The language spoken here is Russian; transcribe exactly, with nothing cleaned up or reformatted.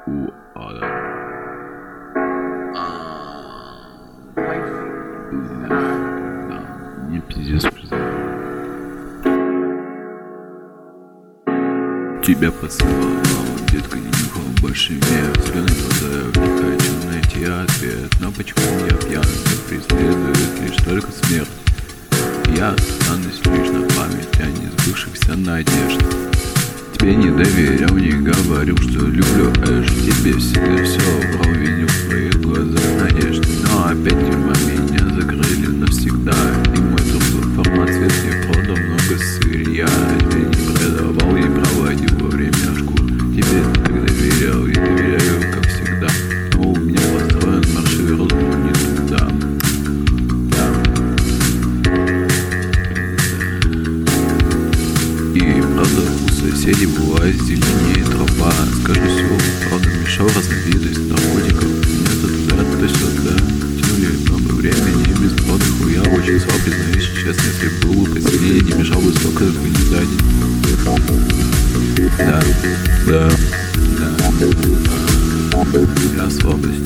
у Ада. Да, не пиздец, признаю. Тебя посылала, детка, не нюхала больше меня. Зеленые глаза втекают, чем найти ответ. Но почему я пьян, меня преследует лишь только смерть. Я останусь лишь на память о несбывшихся надежд. Тебе не доверял, не говорил, что люблю эш. Тебе всегда все врал, видел в твоих глазах надежды. Но опять тюрьма меня закрыли навсегда. И мой труп в формат цвет не продал много сырья. Тебя не предавал и проводил во время школ. Тебе так доверял и доверяю, как всегда. Но у меня построен маршрут не туда. И правда у соседей была зеленее трава. Скажу все, правда мешал разновидность наркотиков. Меня то туда, то сюда тянули много времени без отдыха. Я очень слаб, признаюсь честно. Если был бы посильнее, не мешал бы столько бы не сзади. Да, да, да, да. Я слабость.